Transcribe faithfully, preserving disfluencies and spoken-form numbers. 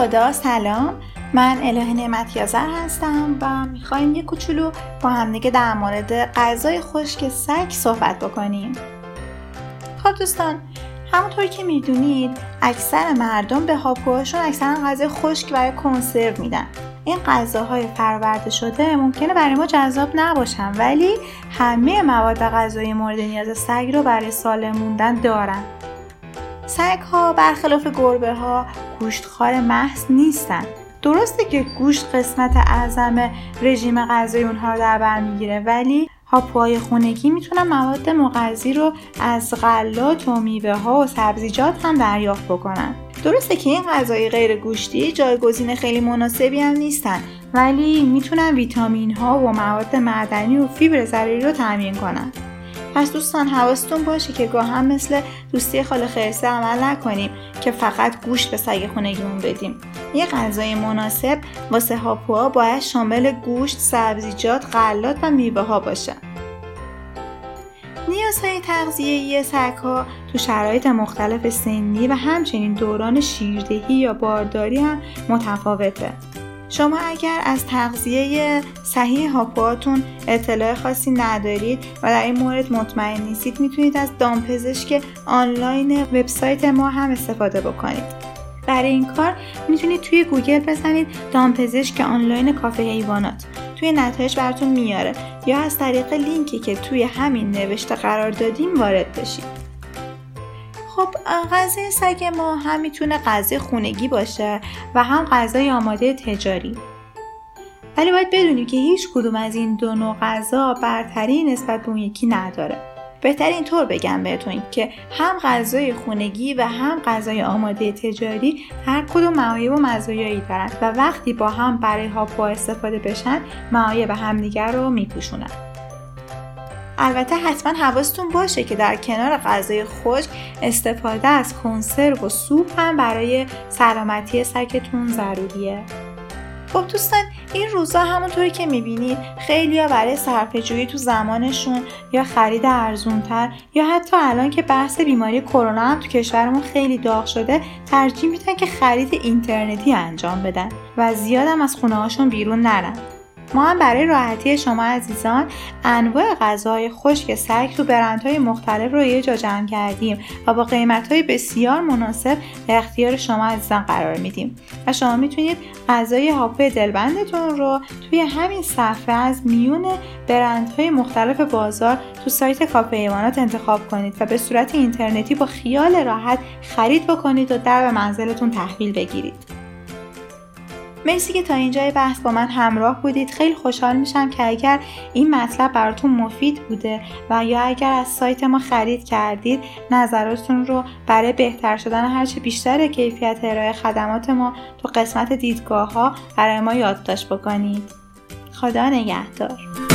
خدا، سلام. من الهه نعمتی‌آذر هستم و میخوایم یک کوچولو با هم دیگه در مورد غذای خشک سگ صحبت بکنیم. خب دوستان، همونطور که میدونید اکثر مردم به هاپوهاشون اکثرا غذای خشک و کنسرو میدن. این غذاهای فرآورده شده ممکنه برای ما جذاب نباشن، ولی همه مواد غذایی مورد نیاز سگ رو برای سالم موندن دارن. سگ ها برخلاف گربه ها گوشتخوار محض نیستن. درسته که گوشت قسمت اعظم رژیم غذایی اونها رو در بر میگیره، ولی هاپوهای خونگی میتونن مواد مغذی رو از غلات و میوه ها و سبزیجات هم دریافت بکنن. درسته که این غذای غیر گوشتی جایگزین خیلی مناسبی هم نیستن، ولی میتونن ویتامین ها و مواد معدنی و فیبر ضروری رو تامین کنن. پس دوستان حواستون باشه که گاه هم مثل دوستی خاله خرسه عمل نکنیم که فقط گوشت به سگ خونگیمون بدیم. یه غذای مناسب واسه هاپوها باید شامل گوشت، سبزیجات، غلات و میوه ها باشه. نیازهای تغذیه‌ای سگ‌ها تو شرایط مختلف سنی و همچنین دوران شیردهی یا بارداری هم متفاوته. شما اگر از تغذیه صحیح هاپوهاتون اطلاع خاصی ندارید و در این مورد مطمئن نیستید، میتونید از دامپزشک آنلاین وبسایت ما هم استفاده بکنید. برای این کار میتونید توی گوگل بزنید دامپزشک آنلاین کافه حیوانات. توی نتایج براتون میاره، یا از طریق لینکی که توی همین نوشته قرار دادیم وارد بشید. خب غذای سگ ما هم میتونه غذای خونگی باشه و هم غذای آماده تجاری. ولی باید بدونیم که هیچ کدوم از این دو نوع غذا برتری نسبت به اون یکی نداره. بهتر اینطور بگم بهتون که هم غذای خونگی و هم غذای آماده تجاری هر کدوم معایب و مزایایی دارن و وقتی با هم برای هاپوها استفاده بشن معایب همدیگر رو میپوشونن. البته حتما حواستون باشه که در کنار غذای خشک استفاده از کنسرو و سوپ هم برای سلامتی سگتون ضروریه. خب دوستان، این روزا همونطوری که میبینید خیلی‌ها برای صرفه‌جویی تو زمانشون یا خرید ارزونتر یا حتی الان که بحث بیماری کرونا هم تو کشورمون خیلی داغ شده ترجیح میدن که خرید اینترنتی انجام بدن و زیادم از خونه‌هاشون بیرون نرن. ما هم برای راحتی شما عزیزان انواع غذاهای خشک سگ تو برندهای مختلف رو یه جا جمع کردیم و با قیمت‌های بسیار مناسب به اختیار شما عزیزان قرار میدیم و شما میتونید غذای هاپوی دلبندتون رو توی همین صفحه از میون برندهای مختلف بازار تو سایت کافه حیوانات انتخاب کنید و به صورت اینترنتی با خیال راحت خرید بکنید و در به منزلتون تحویل بگیرید. مرسی که تا اینجای بحث با من همراه بودید. خیلی خوشحال میشم که اگر این مطلب براتون مفید بوده و یا اگر از سایت ما خرید کردید نظراتتون رو برای بهتر شدن هرچه بیشتر کیفیت ارائه خدمات ما تو قسمت دیدگاه ها برای ما یادداشت بکنید. خدا نگهدار.